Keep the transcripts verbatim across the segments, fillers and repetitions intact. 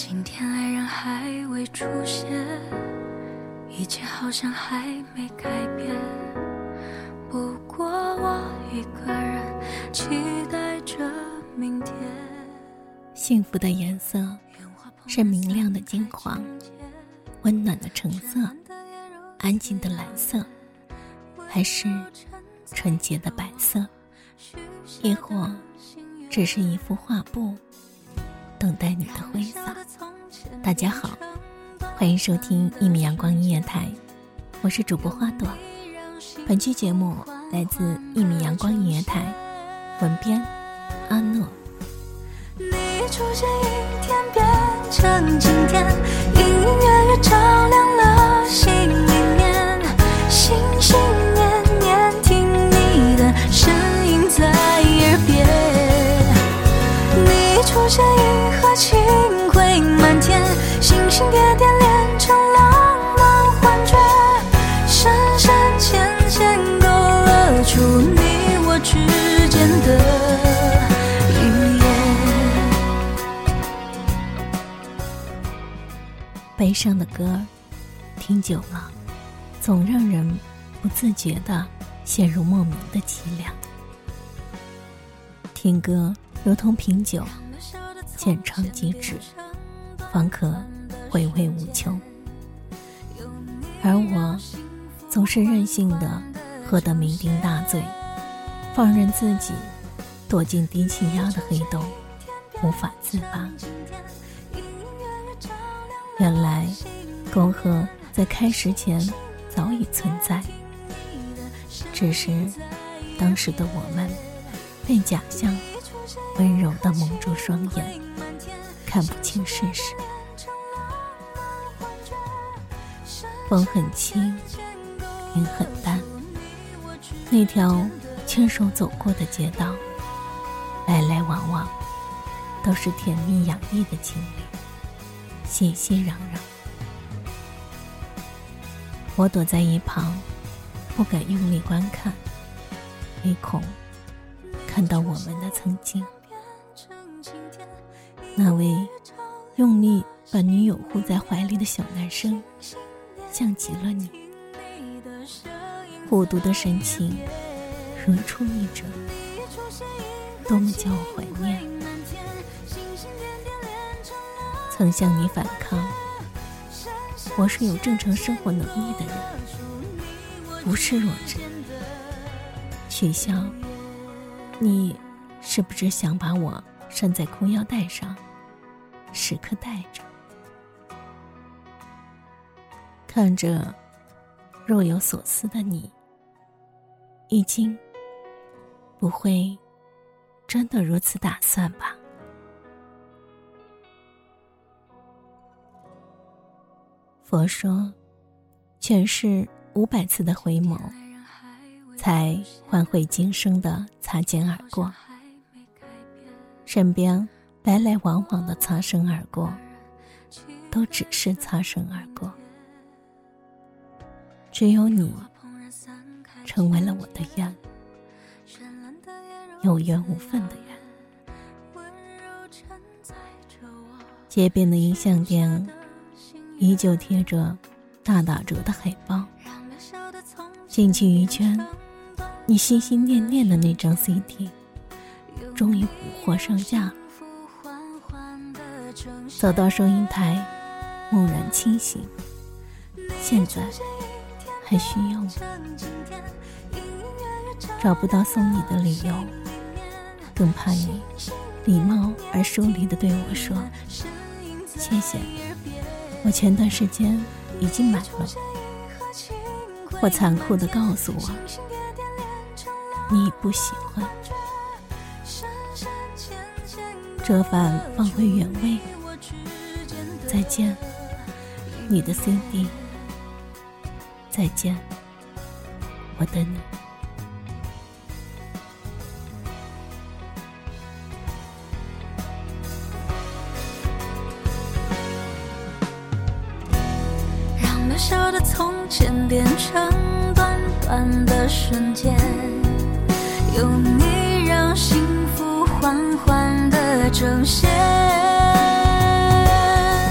今天爱人还未出现，一切好像还没改变，不过我一个人期待着明天。 幸福的颜色是明亮的金黄，温暖的橙色，安静的蓝色，还是纯洁的白色，亦或只是一幅画布，等待你的挥洒。大家好，欢迎收听一米阳光音乐台，我是主播花朵。本期节目来自一米阳光音乐台，文编阿诺。 你出现一天变成今天，隐隐约约照亮了心里面，心心念念听你的声音在耳边。你出现银河清辉满天，星星点点连成浪漫幻觉，深深浅浅勾勒出你我之间的语言。 悲伤的歌听久了，总让人不自觉地陷入莫名的凄凉。听歌如同品酒，浅尝即止，方可回味无穷。而我总是任性地喝得酩酊大醉，放任自己躲进低气压的黑洞，无法自拔。原来沟壑在开始前早已存在，只是当时的我们被假象温柔地蒙住双眼，看不清事实。风很轻，云很淡，那条牵手走过的街道，来来往往都是甜蜜洋溢的情侣，熙熙攘攘。我躲在一旁，不敢用力观看，唯恐看到我们的曾经。那位用力把女友护在怀里的小男生，像极了你，孤独的神情如出一辙，多么叫我怀念。曾向你反抗，我是有正常生活能力的人，不是弱智。取笑你是不是想把我拴在裤腰带上，时刻带着？看着若有所思的你，已经不会真的如此打算吧？佛说，全是五百次的回眸，才换回今生的擦肩而过。身边来来往往的擦身而过，都只是擦身而过。只有你成为了我的愿，有缘无分的缘。街边的音像店依旧贴着大打折的海报，进去一圈，你心心念念的那张 C D 终于补货上架。走到收银台，蓦然清醒，现在还需要吗？找不到送你的理由，更怕你礼貌而疏离地对我说谢谢，我前段时间已经买了。或残酷地告诉我你已不喜欢。折返放回原位，再见你的 C D， 再见我的你。 让渺小的从前变成短短的瞬间，有你让幸福缓缓地呈现。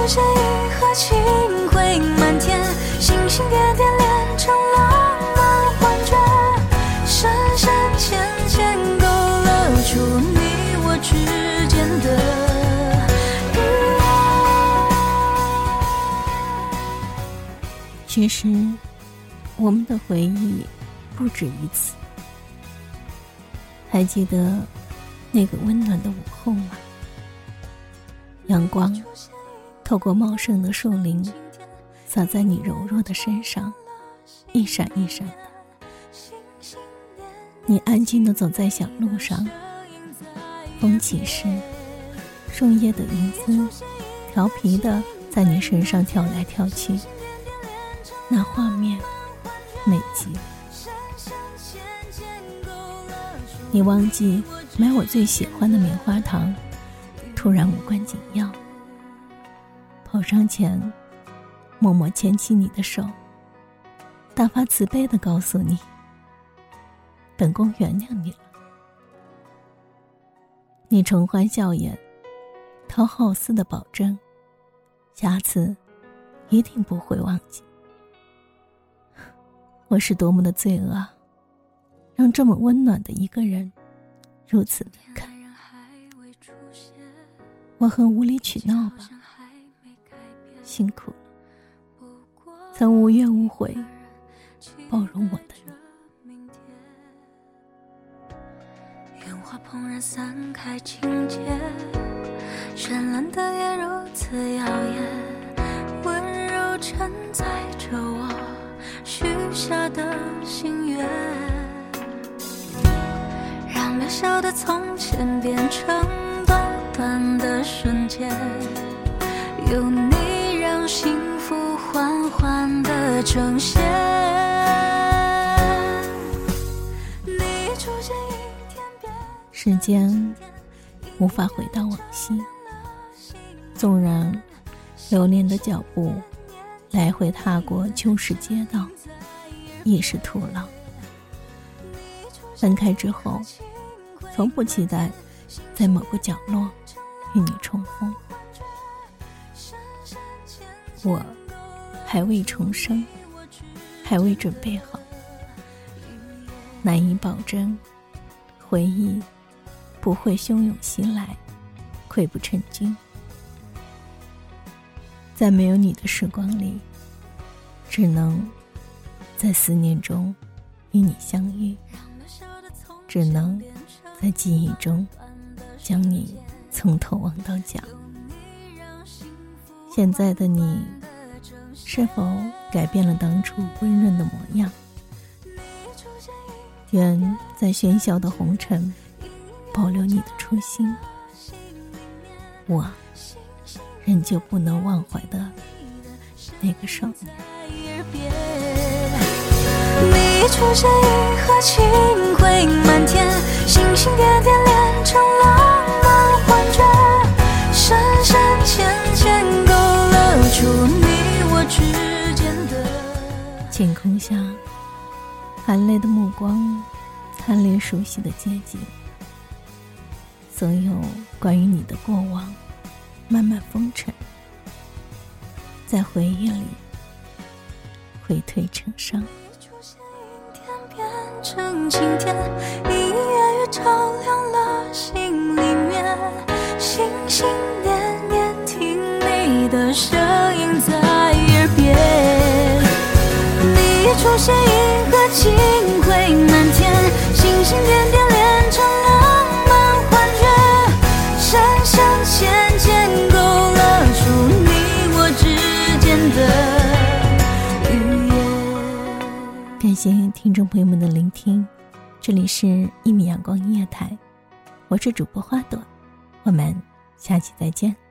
现银河，清辉满天，星星点点连成浪漫幻觉，深深浅浅勾勒出你我之间的预约。其实我们的回忆不止于此。还记得那个温暖的午后吗？阳光透过茂盛的树林洒在你柔弱的身上，一闪一闪的。你安静地走在小路上，风起时，树叶的影子调皮地在你身上跳来跳去，那画面美极了。你忘记买我最喜欢的棉花糖，突然无关紧要，跑上前默默牵起你的手，大发慈悲地告诉你，本宫原谅你了。你重欢笑颜，讨好似的保证，下次一定不会忘记。我是多么的罪恶啊，让这么温暖的一个人如此离开。我很无理取闹吧，辛苦了，曾无怨无悔包容我的你。 烟花怦然散开情节，绚烂的夜如此耀眼，温柔承载着我许下的心愿，让渺小的从前变成短短的瞬间，有你让幸福缓缓地呈现。你出现一天变时间无法回到往昔，纵然流连的脚步来回踏过旧时街道，亦是徒劳。分开之后，从不期待在某个角落与你重逢。我还未重生，还未准备好，难以保证回忆不会汹涌袭来，溃不成军。在没有你的时光里，只能在思念中与你相遇，只能在记忆中将你从头望到脚。现在的你是否改变了当初温润的模样？愿在喧嚣的红尘保留你的初心，我仍旧不能忘怀的那个少年。 你出现银河，清辉满天，星星点点连成浪漫幻觉，深深浅浅勾勒出你我之间的。 晴空下，含泪的目光参恋熟悉的街景，所有关于你的过往慢慢风尘，在回忆里回退成伤。 变成晴天，一夜月照亮了心里面，心心念念听你的声音在耳边。你出现银河，清辉满天，星星点点连成浪漫幻觉，深深浅浅勾勒出你我之间的。 感谢听众朋友们的聆听，这里是一米阳光音乐台，我是主播花朵，我们下期再见。